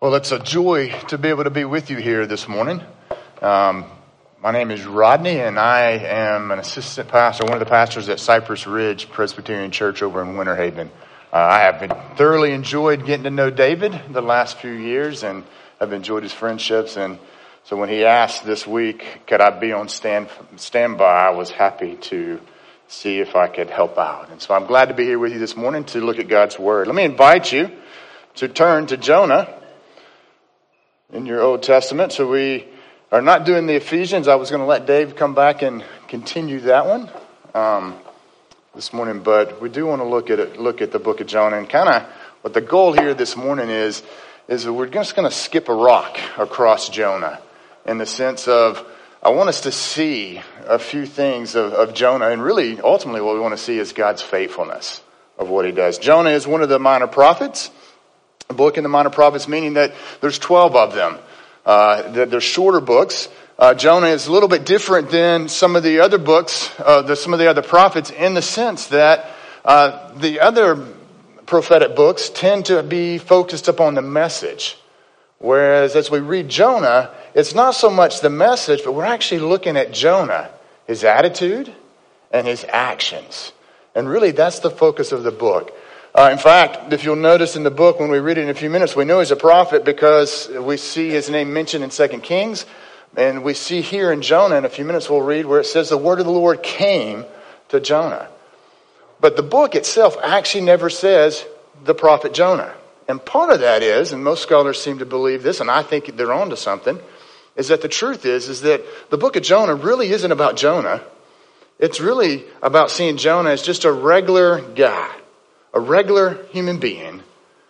Well, it's a joy to be able to be with you here this morning. My name is Rodney, and I am an assistant pastor, one of the pastors at Cypress Ridge Presbyterian Church over in Winter Haven. I have thoroughly enjoyed getting to know David the last few years, and I've enjoyed his friendships. And so when he asked this week, could I be on standby, I was happy to see if I could help out. And so I'm glad to be here with you this morning to look at God's Word. Let me invite you to turn to Jonah in your Old Testament. So we are not doing the Ephesians. I was going to let Dave come back and continue that one this morning, but we do want to look at the book of Jonah, and kind of what the goal here this morning is that we're just going to skip a rock across Jonah, in the sense of I want us to see a few things of Jonah, and really ultimately what we want to see is God's faithfulness of what he does. Jonah is one of the minor prophets. A book in the minor prophets, meaning that there's 12 of them. They're shorter books. Jonah is a little bit different than some of the other books, some of the other prophets, in the sense that the other prophetic books tend to be focused upon the message. Whereas as we read Jonah, it's not so much the message, but we're actually looking at Jonah, his attitude and his actions. And really that's the focus of the book. In fact, if you'll notice in the book, when we read it in a few minutes, we know he's a prophet because we see his name mentioned in 2 Kings. And we see here in Jonah, in a few minutes we'll read, where it says the word of the Lord came to Jonah. But the book itself actually never says the prophet Jonah. And part of that is, and most scholars seem to believe this, and I think they're onto something, is that the truth is that the book of Jonah really isn't about Jonah. It's really about seeing Jonah as just a regular guy. A regular human being,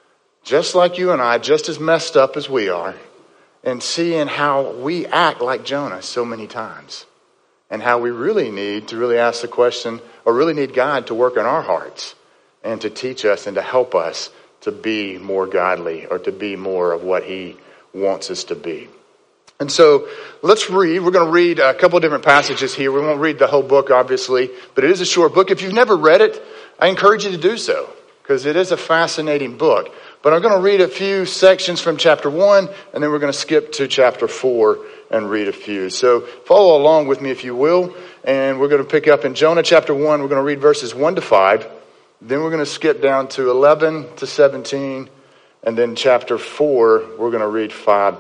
just like you and I, just as messed up as we are, and seeing how we act like Jonah so many times, and how we really need to ask the question, or really need God to work in our hearts and to teach us and to help us to be more godly, or to be more of what he wants us to be. And so let's read. We're going to read a couple of different passages here. We won't read the whole book, obviously, but it is a short book. If you've never read it, I encourage you to do so, because it is a fascinating book. But I'm going to read a few sections from chapter 1, and then we're going to skip to chapter 4 and read a few. So follow along with me if you will. And we're going to pick up in Jonah chapter 1. We're going to read verses 1 to 5. Then we're going to skip down to 11 to 17. And then chapter 4, we're going to read 5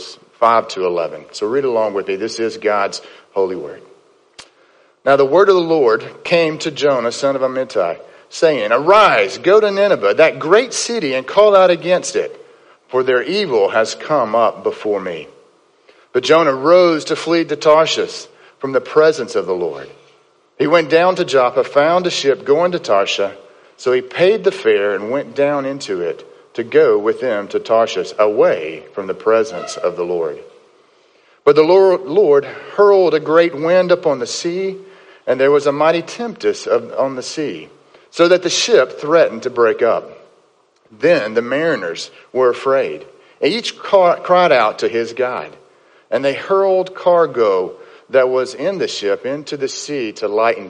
to 11. So read along with me. This is God's holy word. Now the word of the Lord came to Jonah, son of Amittai, saying, Arise, go to Nineveh, that great city, and call out against it, for their evil has come up before me. But Jonah rose to flee to Tarshish from the presence of the Lord. He went down to Joppa, found a ship going to Tarshish, so he paid the fare and went down into it to go with them to Tarshish, away from the presence of the Lord. But the Lord hurled a great wind upon the sea, and there was a mighty tempest on the sea, so that the ship threatened to break up. Then the mariners were afraid, and each cried out to his God. And they hurled cargo that was in the ship into the sea to lighten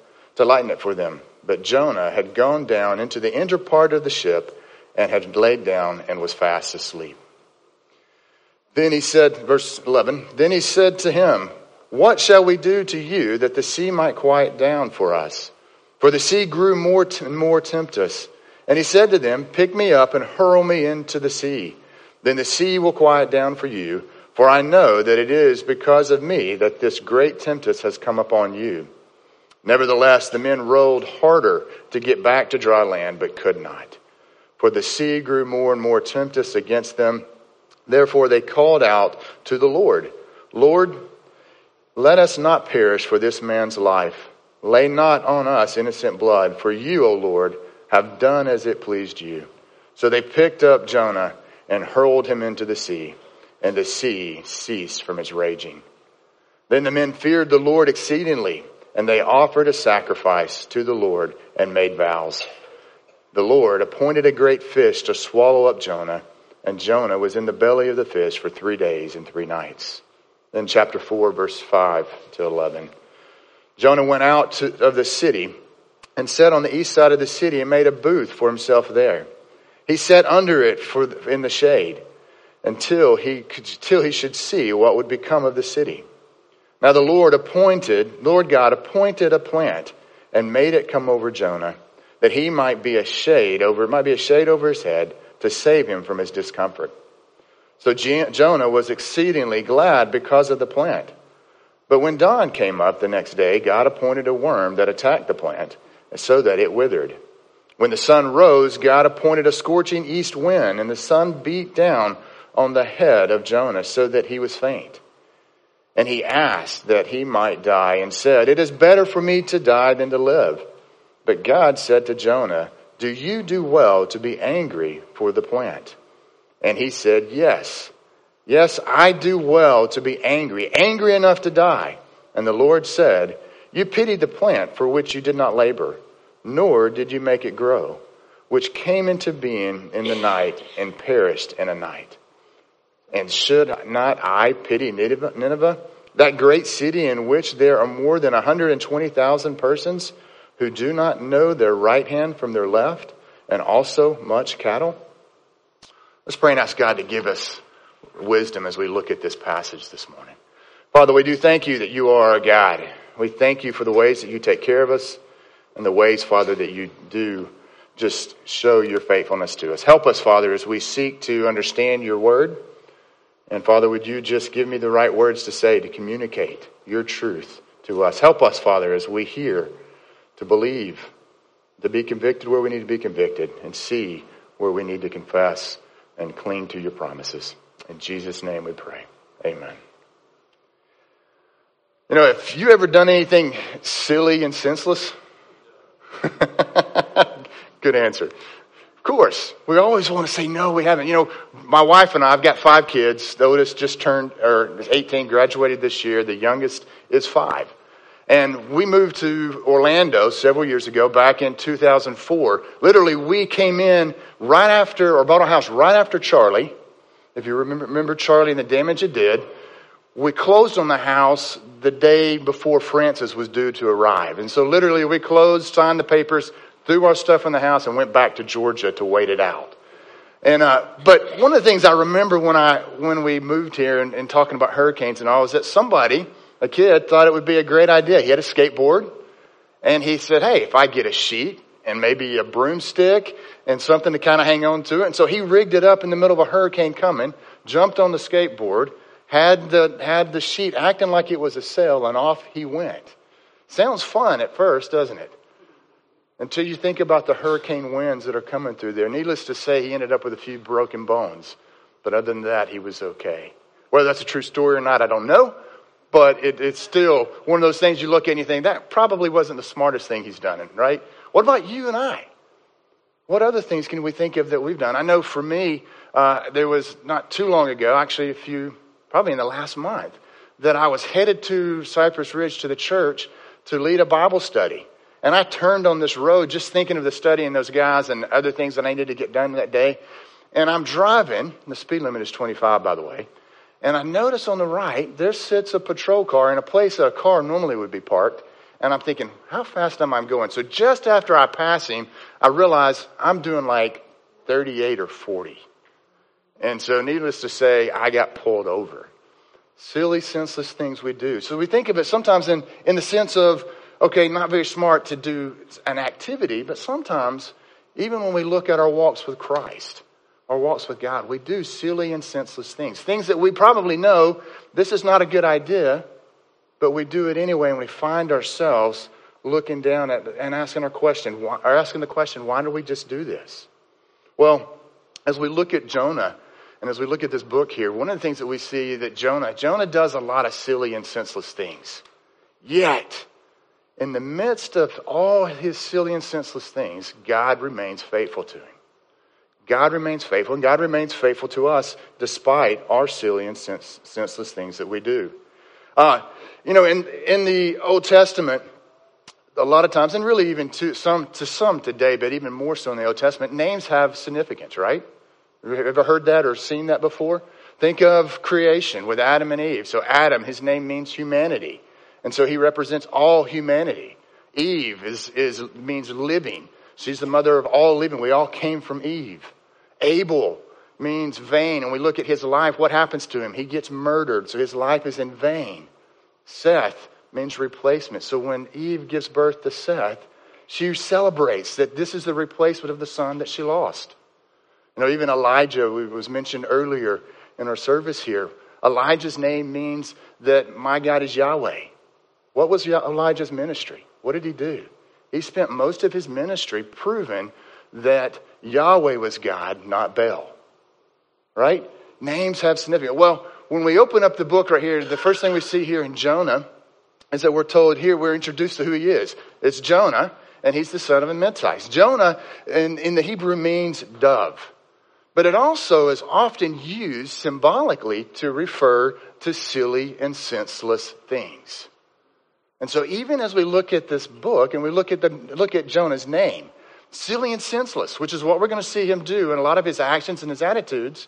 it for them. But Jonah had gone down into the inner part of the ship and had laid down and was fast asleep. Then he said, verse 11, Then he said to him, What shall we do to you that the sea might quiet down for us? For the sea grew more and more tempestuous. And he said to them, Pick me up and hurl me into the sea. Then the sea will quiet down for you. For I know that it is because of me that this great tempest has come upon you. Nevertheless, the men rowed harder to get back to dry land, but could not. For the sea grew more and more tempestuous against them. Therefore they called out to the Lord, Lord, let us not perish for this man's life. Lay not on us innocent blood, for you, O Lord, have done as it pleased you. So they picked up Jonah and hurled him into the sea, and the sea ceased from its raging. Then the men feared the Lord exceedingly, and they offered a sacrifice to the Lord and made vows. The Lord appointed a great fish to swallow up Jonah, and Jonah was in the belly of the fish for 3 days and 3 nights. Then chapter 4, verse 5 to 11. Jonah went out of the city and sat on the east side of the city and made a booth for himself there. He sat under it in the shade. till he should see what would become of the city. Now the Lord God appointed a plant and made it come over Jonah, that he might be a shade over his head to save him from his discomfort. So Jonah was exceedingly glad because of the plant. But when dawn came up the next day, God appointed a worm that attacked the plant, so that it withered. When the sun rose, God appointed a scorching east wind, and the sun beat down on the head of Jonah so that he was faint. And he asked that he might die and said, "It is better for me to die than to live." But God said to Jonah, "Do you do well to be angry for the plant?" And he said, Yes, I do well to be angry enough to die." And the Lord said, "You pitied the plant for which you did not labor, nor did you make it grow, which came into being in the night and perished in a night. And should not I pity Nineveh, that great city in which there are more than 120,000 persons who do not know their right hand from their left, and also much cattle?" Let's pray and ask God to give us wisdom as we look at this passage this morning. Father, we do thank you that you are our God. We thank you for the ways that you take care of us and the ways, Father, that you do just show your faithfulness to us. Help us, Father, as we seek to understand your word. And Father, would you just give me the right words to say to communicate your truth to us? Help us, Father, as we hear, to believe, to be convicted where we need to be convicted, and see where we need to confess and cling to your promises. In Jesus' name we pray. Amen. You know, have you ever done anything silly and senseless? Good answer. Of course. We always want to say, no, we haven't. You know, my wife and I, I've got 5 kids. The oldest just turned, is 18, graduated this year. The youngest is 5. And we moved to Orlando several years ago, back in 2004. Literally, we came in right after, or bought a house right after Charlie. If you remember Charlie and the damage it did. We closed on the house the day before Francis was due to arrive. And so literally we closed, signed the papers, threw our stuff in the house, and went back to Georgia to wait it out. And but one of the things I remember when we moved here and talking about hurricanes and all is that somebody, a kid, thought it would be a great idea. He had a skateboard, and he said, "Hey, if I get a sheet and maybe a broomstick and something to kind of hang on to it." And so he rigged it up in the middle of a hurricane coming, jumped on the skateboard, had the sheet acting like it was a sail, and off he went. Sounds fun at first, doesn't it? Until you think about the hurricane winds that are coming through there. Needless to say, he ended up with a few broken bones. But other than that, he was okay. Whether that's a true story or not, I don't know. But it's still one of those things you look at and you think, that probably wasn't the smartest thing he's done, right? What about you and I? What other things can we think of that we've done? I know for me, there was not too long ago, actually probably in the last month, that I was headed to Cypress Ridge to the church to lead a Bible study. And I turned on this road just thinking of the study and those guys and other things that I needed to get done that day. And I'm driving. The speed limit is 25, by the way. And I notice on the right, there sits a patrol car in a place that a car normally would be parked. And I'm thinking, how fast am I going? So just after I pass him, I realize I'm doing like 38 or 40. And so needless to say, I got pulled over. Silly, senseless things we do. So we think of it sometimes in the sense of, okay, not very smart to do an activity, but sometimes, even when we look at our walks with Christ, our walks with God, we do silly and senseless things. Things that we probably know, this is not a good idea, but we do it anyway, and we find ourselves looking down at and asking the question, why do we just do this? Well, as we look at Jonah, and as we look at this book here, one of the things that we see that Jonah does a lot of silly and senseless things. Yet, in the midst of all his silly and senseless things, God remains faithful to him. God remains faithful, and God remains faithful to us despite our silly and senseless things that we do. In the Old Testament, a lot of times, and really even to some today, but even more so in the Old Testament, names have significance, right? Have you ever heard that or seen that before? Think of creation with Adam and Eve. So Adam, his name means humanity. And so he represents all humanity. Eve means living. She's the mother of all living. We all came from Eve. Abel means vain. And we look at his life, what happens to him? He gets murdered, so his life is in vain. Seth means replacement. So when Eve gives birth to Seth, she celebrates that this is the replacement of the son that she lost. Even Elijah, who was mentioned earlier in our service here, Elijah's name means that my God is Yahweh. What was Elijah's ministry? What did he do? He spent most of his ministry proving that Yahweh was God, not Baal. Right? Names have significance. Well, when we open up the book right here, the first thing we see here in Jonah is that we're told here, we're introduced to who he is. It's Jonah, and he's the son of Amittai. Jonah in the Hebrew means dove. But it also is often used symbolically to refer to silly and senseless things. And so even as we look at this book and we look at Jonah's name, silly and senseless, which is what we're going to see him do in a lot of his actions and his attitudes.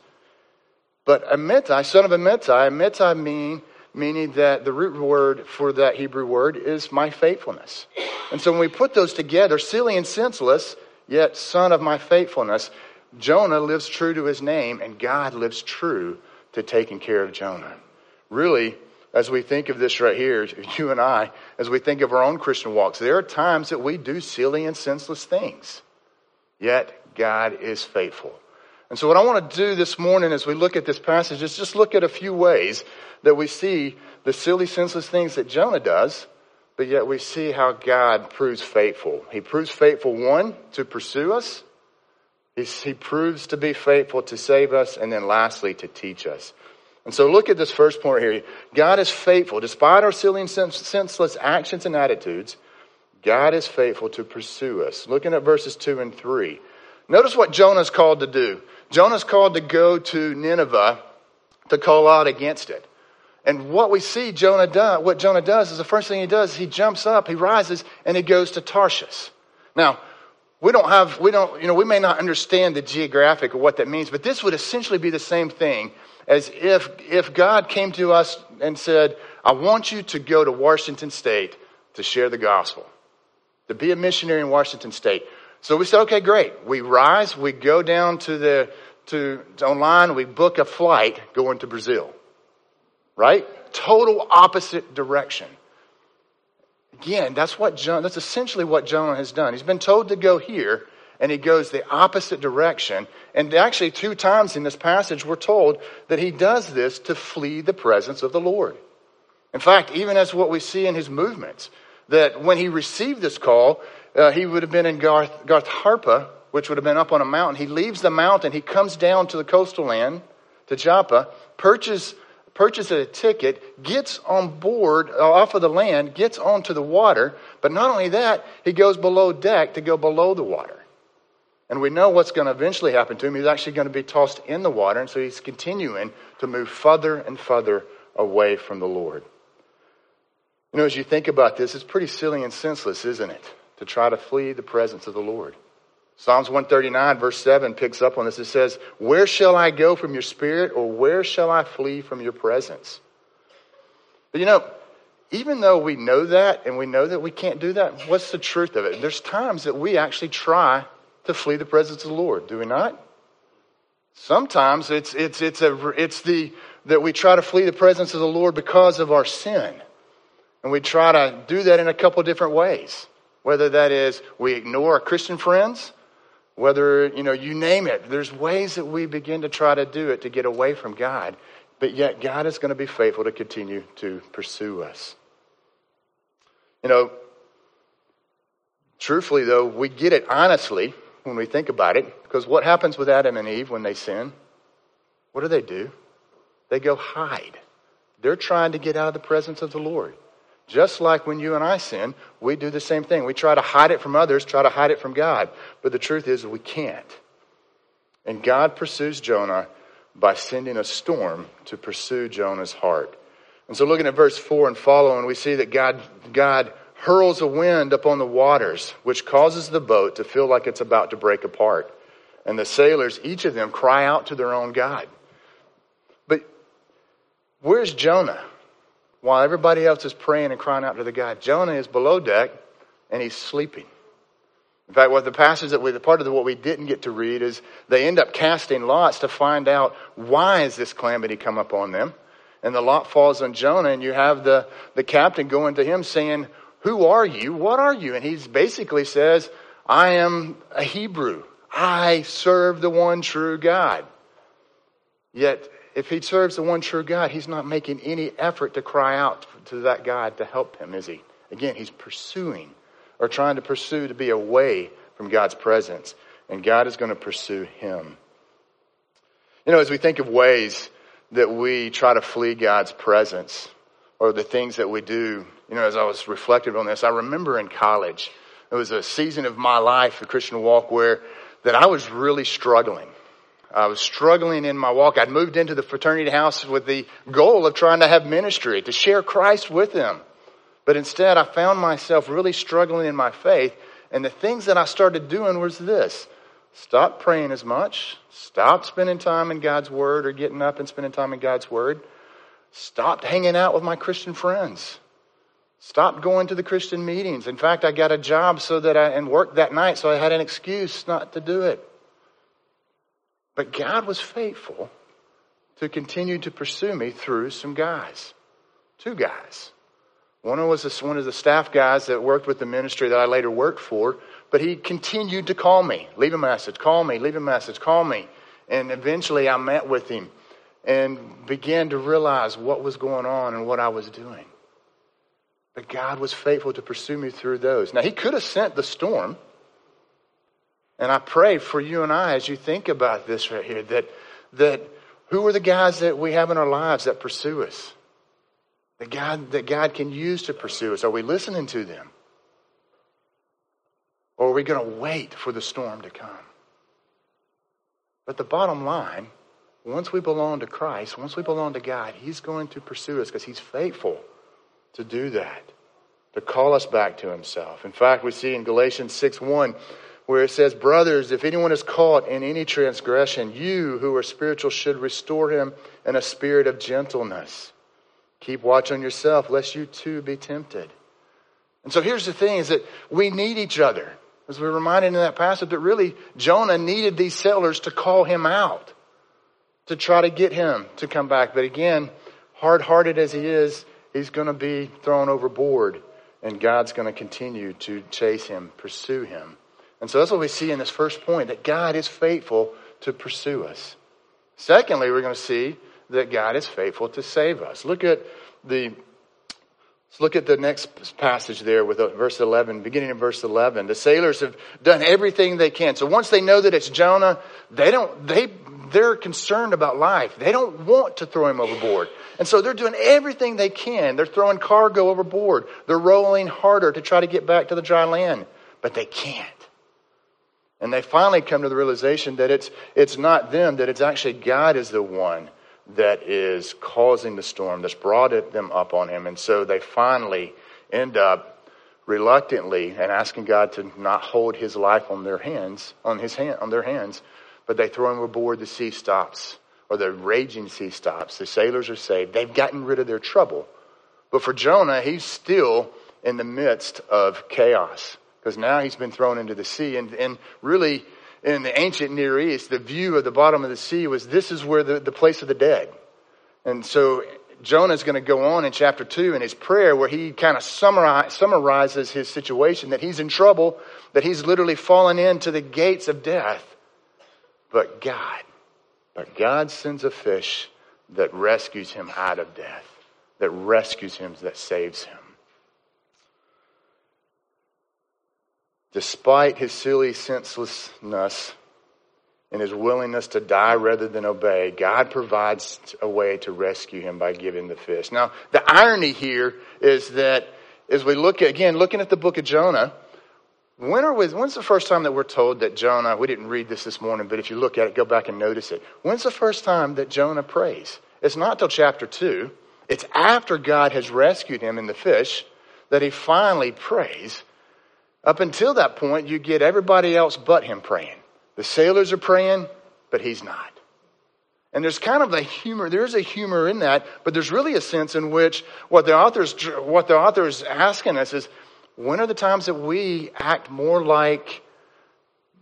But Amittai, son of Amittai meaning that the root word for that Hebrew word is my faithfulness. And so when we put those together, silly and senseless, yet son of my faithfulness, Jonah lives true to his name, and God lives true to taking care of Jonah. Really, as we think of this right here, you and I, as we think of our own Christian walks, there are times that we do silly and senseless things. Yet, God is faithful. And so what I want to do this morning as we look at this passage is just look at a few ways that we see the silly, senseless things that Jonah does, but yet we see how God proves faithful. He proves faithful, one, to pursue us. He proves to be faithful to save us, and then lastly, to teach us. And so look at this first point here. God is faithful. Despite our silly and senseless actions and attitudes, God is faithful to pursue us. Looking at verses 2 and 3. Notice what Jonah's called to do. Jonah's called to go to Nineveh to call out against it. And what we see what Jonah does is the first thing he does, he jumps up, he rises, and he goes to Tarshish. Now, we may not understand the geographic of what that means, but this would essentially be the same thing as if God came to us and said, I want you to go to Washington State to share the gospel, to be a missionary in Washington State. So we said, okay, great. We rise, we go down to online, we book a flight going to Brazil. Right? Total opposite direction. Again, that's essentially what Jonah has done. He's been told to go here, and he goes the opposite direction. And actually 2 times in this passage, we're told that he does this to flee the presence of the Lord. In fact, even as what we see in his movements, that when he received this call, he would have been in Garth Harpa, which would have been up on a mountain. He leaves the mountain, he comes down to the coastal land, to Joppa, purchases a ticket, gets on board off of the land, gets onto the water. But not only that, he goes below deck to go below the water. And we know what's going to eventually happen to him. He's actually going to be tossed in the water. And so he's continuing to move further and further away from the Lord. As you think about this, it's pretty silly and senseless, isn't it? To try to flee the presence of the Lord. Psalms 139 verse 7 picks up on this. It says, where shall I go from your spirit, or where shall I flee from your presence? But even though we know that and we know that we can't do that, what's the truth of it? There's times that we actually try to flee the presence of the Lord, do we not? Sometimes it's that we try to flee the presence of the Lord because of our sin. And we try to do that in a couple different ways. Whether that is we ignore our Christian friends, whether, you name it. There's ways that we begin to try to do it to get away from God. But yet God is going to be faithful to continue to pursue us. Truthfully though, we get it honestly when we think about it. Because what happens with Adam and Eve when they sin? What do? They go hide. They're trying to get out of the presence of the Lord. Just like when you and I sin, we do the same thing. We try to hide it from others, try to hide it from God. But the truth is we can't. And God pursues Jonah by sending a storm to pursue Jonah's heart. And so looking at verse 4 and following, we see that God hurls a wind upon the waters, which causes the boat to feel like it's about to break apart. And the sailors, each of them, cry out to their own God. But where's Jonah? While everybody else is praying and crying out to the God, Jonah is below deck and he's sleeping. In fact, what the passage what we didn't get to read is they end up casting lots to find out why is this calamity come upon them. And the lot falls on Jonah, and you have the captain going to him saying, "Who are you? What are you?" And he basically says, "I am a Hebrew. I serve the one true God." Yet, if he serves the one true God, he's not making any effort to cry out to that God to help him, is he? Again, he's pursuing or trying to pursue to be away from God's presence. And God is going to pursue him. You know, as we think of ways that we try to flee God's presence or the things that we do, you know, as I was reflective on this, I remember in college, it was a season of my life, a Christian walk, where that I was really struggling. I was struggling in my walk. I'd moved into the fraternity house with the goal of trying to have ministry, to share Christ with them. But instead, I found myself really struggling in my faith. And the things that I started doing was this. Stop praying as much. Stop spending time in God's Word or getting up and spending time in God's Word. Stopped hanging out with my Christian friends. Stopped going to the Christian meetings. In fact, I got a job and worked that night, so I had an excuse not to do it. But God was faithful to continue to pursue me through some guys. 2 guys. One was one of the staff guys that worked with the ministry that I later worked for, but he continued to call me, leave a message, call me, leave a message, call me. And eventually I met with him and began to realize what was going on and what I was doing. But God was faithful to pursue me through those. Now, he could have sent the storm. And I pray for you and I as you think about this right here, that who are the guys that we have in our lives that pursue us? That God can use to pursue us. Are we listening to them? Or are we going to wait for the storm to come? But the bottom line, once we belong to Christ, once we belong to God, he's going to pursue us because he's faithful to do that, to call us back to himself. In fact, we see in Galatians 6:1 where it says, "Brothers, if anyone is caught in any transgression, you who are spiritual should restore him in a spirit of gentleness. Keep watch on yourself, lest you too be tempted." And so here's the thing, is that we need each other. As we're reminded in that passage that really Jonah needed these sailors to call him out, to try to get him to come back. But again, hard-hearted as he is, he's going to be thrown overboard. And God's going to continue to chase him, pursue him. And so that's what we see in this first point, that God is faithful to pursue us. Secondly, we're going to see that God is faithful to save us. Let's look at the next passage there with verse 11, beginning in verse 11. The sailors have done everything they can. So once they know that it's Jonah, they're concerned about life. They don't want to throw him overboard. And so they're doing everything they can. They're throwing cargo overboard. They're rolling harder to try to get back to the dry land. But they can't. And they finally come to the realization that it's not them, that it's actually God is the one that is causing the storm, that's brought them up on him. And so they finally end up reluctantly and asking God to not hold his life on their hands, but they throw him overboard. The sea stops, or the raging sea stops. The sailors are saved. They've gotten rid of their trouble. But for Jonah, he's still in the midst of chaos, because now he's been thrown into the sea. And really, in the ancient Near East, the view of the bottom of the sea was, this is where the place of the dead. And so Jonah's going to go on in chapter 2 in his prayer, where he kind of summarizes his situation, that he's in trouble, that he's literally fallen into the gates of death. But God sends a fish that rescues him out of death, that rescues him, that saves him. Despite his silly senselessness and his willingness to die rather than obey, God provides a way to rescue him by giving the fish. Now, the irony here is that as we looking at the book of Jonah, when's the first time that we're told that Jonah, we didn't read this morning, but if you look at it, go back and notice it. When's the first time that Jonah prays? It's not till chapter 2. It's after God has rescued him in the fish that he finally prays. Up until that point, you get everybody else but him praying. The sailors are praying, but he's not. And there's kind of there's a humor in that, but there's really a sense in which what the author is asking us is, when are the times that we act more like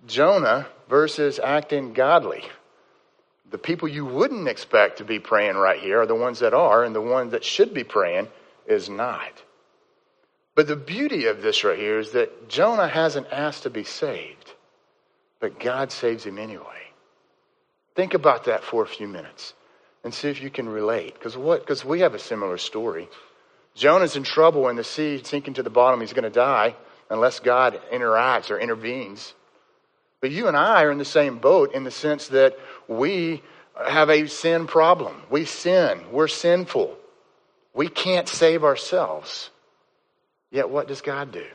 Jonah versus acting godly. The people you wouldn't expect to be praying right here are the ones that are, and the one that should be praying is not. But the beauty of this right here is that Jonah hasn't asked to be saved, but God saves him anyway. Think about that for a few minutes and see if you can relate. Because we have a similar story. Jonah's in trouble in the sea, sinking to the bottom. He's going to die unless God interacts or intervenes. But you and I are in the same boat in the sense that we have a sin problem. We sin. We're sinful. We can't save ourselves. Yet what does God do?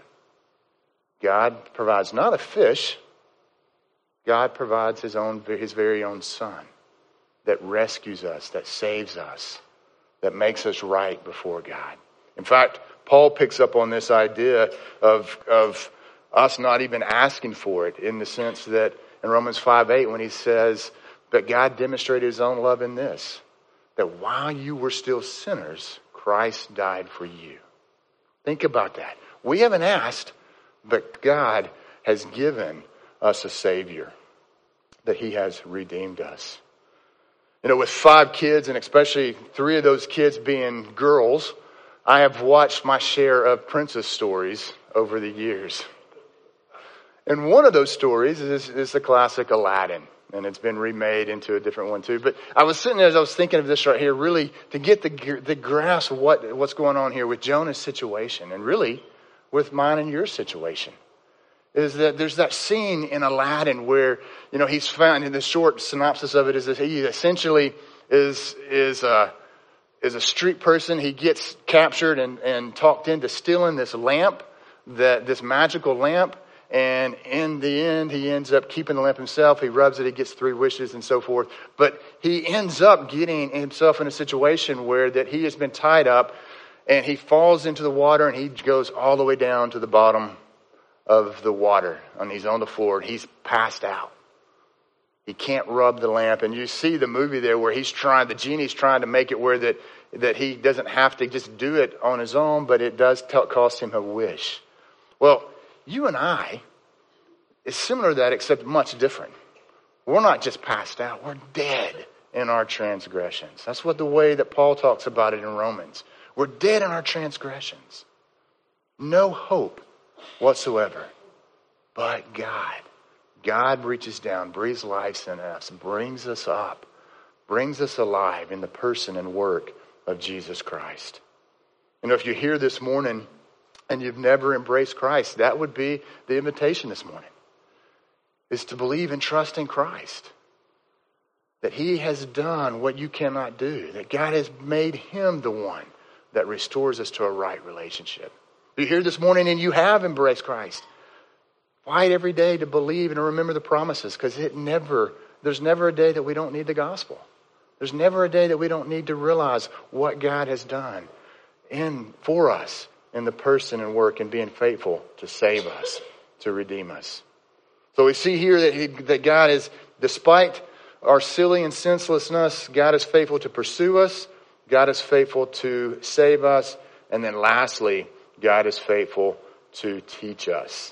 God provides not a fish. God provides his very own Son that rescues us, that saves us, that makes us right before God. In fact, Paul picks up on this idea of us not even asking for it, in the sense that in Romans 5:8, when he says, but God demonstrated his own love in this, that while you were still sinners, Christ died for you. Think about that. We haven't asked, but God has given us a Savior, that he has redeemed us. You know, with 5 kids, and especially 3 of those kids being girls, I have watched my share of princess stories over the years. And one of those stories is the classic Aladdin. And it's been remade into a different one too. But I was sitting there as I was thinking of this right here, really to get the grasp of what's going on here with Jonah's situation, and really with mine and your situation. Is that there's that scene in Aladdin where, you know, he's found, in the short synopsis of it is that he essentially is a street person. He gets captured and talked into stealing this lamp, this magical lamp. And in the end, he ends up keeping the lamp himself. He rubs it, he gets 3 wishes and so forth. But he ends up getting himself in a situation where that he has been tied up, and he falls into the water, and he goes all the way down to the bottom of the water. And he's on the floor, and he's passed out. He can't rub the lamp. And you see the movie there where the genie's trying to make it where that he doesn't have to just do it on his own, but it does cost him a wish. Well, you and I, it's similar to that, except much different. We're not just passed out. We're dead in our transgressions. That's the way that Paul talks about it in Romans. We're dead in our transgressions. No hope whatsoever. But God reaches down, breathes life in us, brings us up, brings us alive in the person and work of Jesus Christ. You know, if you're here this morning and you've never embraced Christ, that would be the invitation this morning, is to believe and trust in Christ. That he has done what you cannot do. That God has made him the one that restores us to a right relationship. If you're here this morning and you have embraced Christ, fight every day to believe and to remember the promises, because there's never a day that we don't need the gospel. There's never a day that we don't need to realize what God has done for us in the person and work and being faithful to save us, to redeem us. So we see here that God is, despite our silly and senselessness, God is faithful to pursue us. God is faithful to save us. And then lastly, God is faithful to teach us.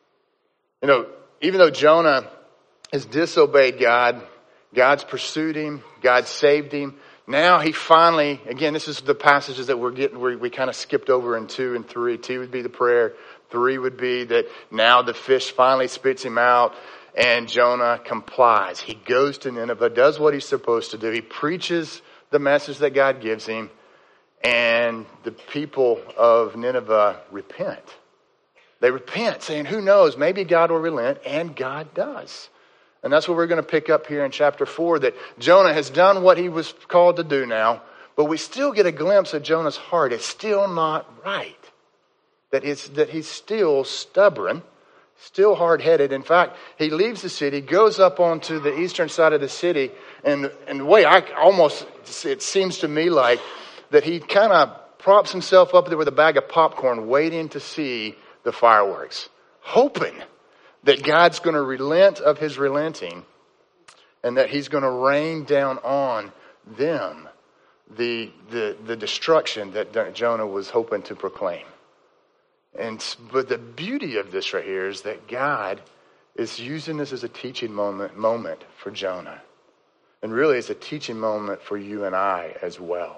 You know, even though Jonah has disobeyed God, God's pursued him, God saved him. Now he finally, again, this is the passages that we kind of skipped over in 2 and 3. 2 would be the prayer. 3 would be that now the fish finally spits him out and Jonah complies. He goes to Nineveh, does what he's supposed to do. He preaches the message that God gives him, and the people of Nineveh repent. They repent, saying, who knows, maybe God will relent, and God does. And that's what we're going to pick up here in chapter 4, that Jonah has done what he was called to do now, but we still get a glimpse of Jonah's heart. It's still not right. That he's still stubborn, still hard-headed. In fact, he leaves the city, goes up onto the eastern side of the city, and the way it seems to me like that he kind of props himself up there with a bag of popcorn, waiting to see the fireworks, hoping that God's going to relent of his relenting, and that he's going to rain down on them the destruction that Jonah was hoping to proclaim. But the beauty of this right here is that God is using this as a teaching moment for Jonah. And really, it's a teaching moment for you and I as well.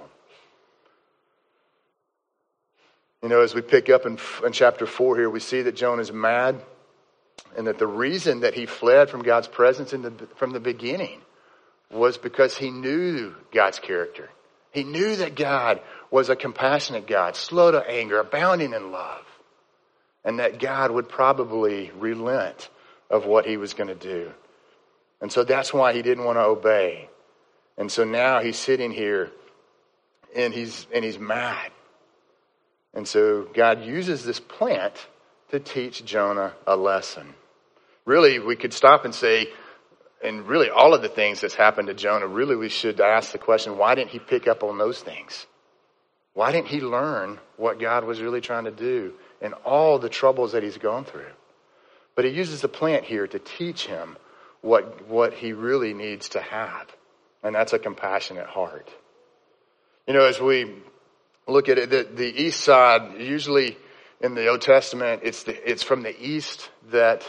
You know, as we pick up in chapter 4 here, we see that Jonah's mad, and that the reason that he fled from God's presence from the beginning was because he knew God's character. He knew that God was a compassionate God, slow to anger, abounding in love, and that God would probably relent of what he was going to do. And so that's why he didn't want to obey. And so now he's sitting here and he's mad. And so God uses this plant to teach Jonah a lesson. Really, we could stop and say, and really all of the things that's happened to Jonah, really we should ask the question, why didn't he pick up on those things? Why didn't he learn what God was really trying to do and all the troubles that he's gone through? But he uses the plant here to teach him what he really needs to have. And that's a compassionate heart. You know, as we look at it, the east side, usually in the Old Testament, it's from the east that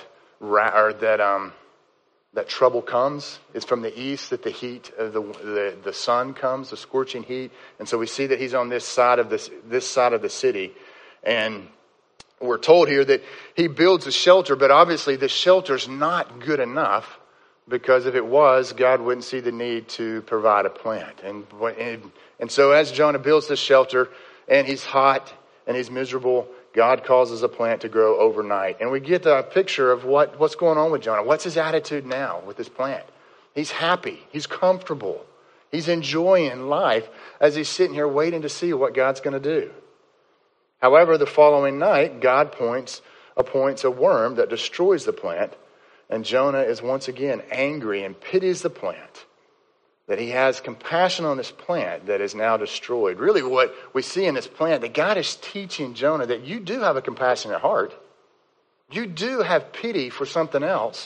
trouble comes. It's from the east that the heat of the sun comes, the scorching heat. And so we see that he's on this side of the city. And we're told here that he builds a shelter, but obviously the shelter's not good enough, because if it was, God wouldn't see the need to provide a plant. And so as Jonah builds this shelter, and he's hot and he's miserable, God causes a plant to grow overnight. And we get a picture of what's going on with Jonah. What's his attitude now with this plant? He's happy. He's comfortable. He's enjoying life as he's sitting here waiting to see what God's going to do. However, the following night, God appoints a worm that destroys the plant. And Jonah is once again angry and pities the plant. That he has compassion on this plant that is now destroyed. Really what we see in this plant, that God is teaching Jonah that you do have a compassionate heart. You do have pity for something else.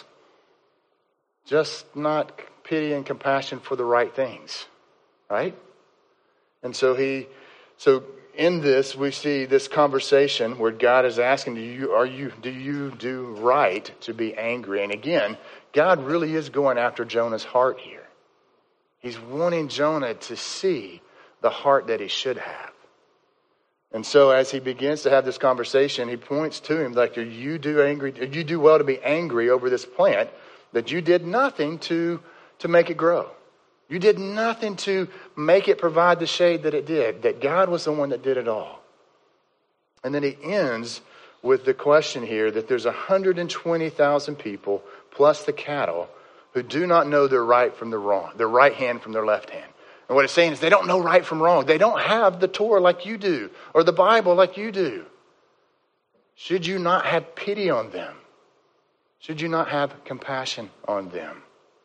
Just not pity and compassion for the right things. Right? And so in this, we see this conversation where God is asking, do you do right to be angry? And again, God really is going after Jonah's heart here. He's wanting Jonah to see the heart that he should have. And so as he begins to have this conversation, he points to him like, you do well to be angry over this plant that you did nothing to make it grow. You did nothing to make it provide the shade that it did, that God was the one that did it all. And then he ends with the question here that there's 120,000 people plus the cattle who do not know their right from the wrong, their right hand from their left hand. And what it's saying is they don't know right from wrong. They don't have the Torah like you do or the Bible like you do. Should you not have pity on them? Should you not have compassion on them?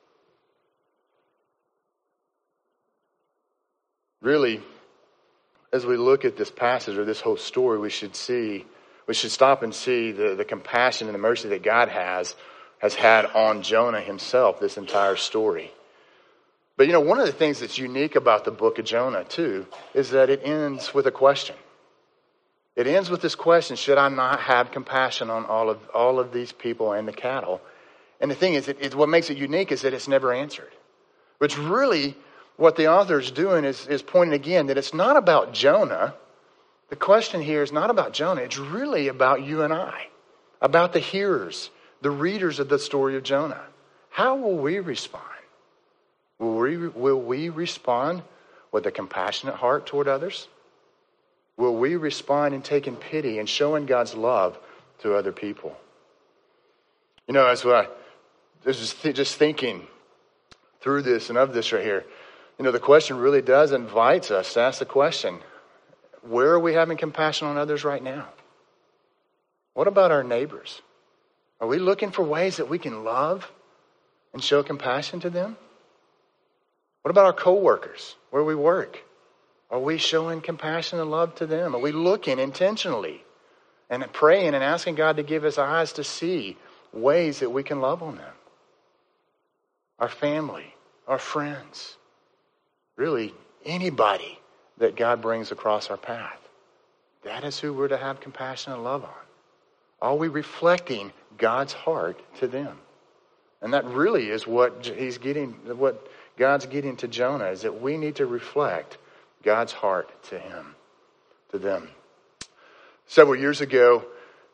Really, as we look at this passage or this whole story, we should stop and see the compassion and the mercy that God has had on Jonah himself, this entire story. But you know, one of the things that's unique about the book of Jonah too, is that it ends with a question. It ends with this question, should I not have compassion on all of these people and the cattle? And the thing is, what makes it unique is that it's never answered. Which really, what the author is doing is pointing again that it's not about Jonah. The question here is not about Jonah. It's really about you and I, about the hearers, the readers of the story of Jonah. How will we respond? Will we respond with a compassionate heart toward others? Will we respond in taking pity and showing God's love to other people? You know, as I was just thinking through this and of this right here, you know, the question really does invite us to ask the question, where are we having compassion on others right now? What about our neighbors? Are we looking for ways that we can love and show compassion to them? What about our coworkers where we work? Are we showing compassion and love to them? Are we looking intentionally and praying and asking God to give us eyes to see ways that we can love on them? Our family, our friends, really anybody that God brings across our path. That is who we're to have compassion and love on. Are we reflecting God's heart to them. And that really is what God's getting to Jonah, is that we need to reflect God's heart to him, to them. Several years ago,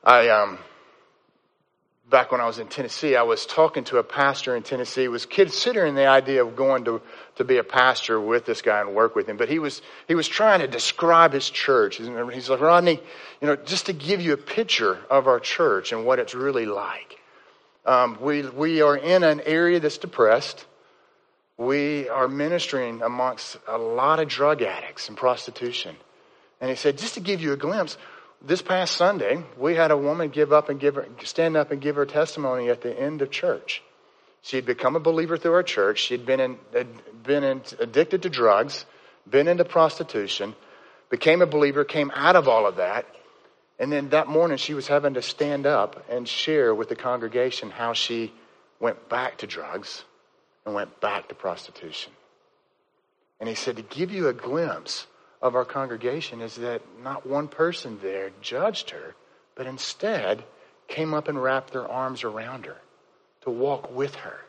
back when I was in Tennessee, I was talking to a pastor in Tennessee, was considering the idea of going to be a pastor with this guy and work with him. But he was trying to describe his church. He's like, Rodney, just to give you a picture of our church and what it's really like. We are in an area that's depressed. We are ministering amongst a lot of drug addicts and prostitution. And he said, just to give you a glimpse, this past Sunday, we had a woman stand up and give her testimony at the end of church. She had become a believer through our church. She had been addicted to drugs, been into prostitution, became a believer, came out of all of that. And then that morning she was having to stand up and share with the congregation how she went back to drugs and went back to prostitution. And he said, to give you a glimpse of our congregation is that not one person there judged her, but instead came up and wrapped their arms around her to walk with her.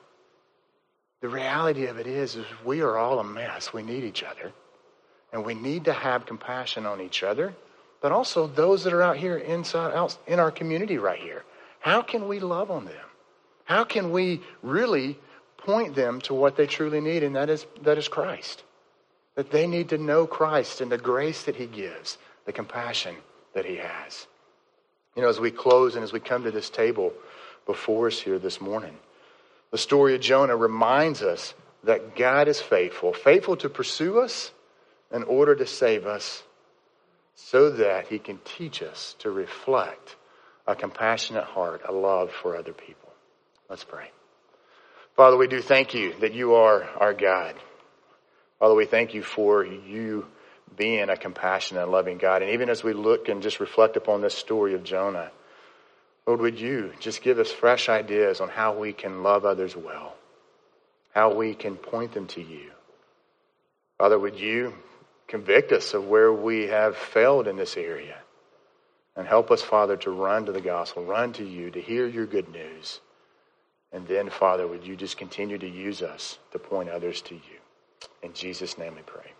The reality of it is we are all a mess. We need each other. And we need to have compassion on each other, but also those that are out here out in our community right here. How can we love on them? How can we really point them to what they truly need? And that is Christ. That they need to know Christ and the grace that he gives, the compassion that he has. As we close and as we come to this table before us here this morning, the story of Jonah reminds us that God is faithful to pursue us in order to save us so that he can teach us to reflect a compassionate heart, a love for other people. Let's pray. Father, we do thank you that you are our God. Father, we thank you for you being a compassionate and loving God. And even as we look and just reflect upon this story of Jonah, Lord, would you just give us fresh ideas on how we can love others well, how we can point them to you. Father, would you convict us of where we have failed in this area and help us, Father, to run to the gospel, run to you, to hear your good news. And then, Father, would you just continue to use us to point others to you. In Jesus' name we pray.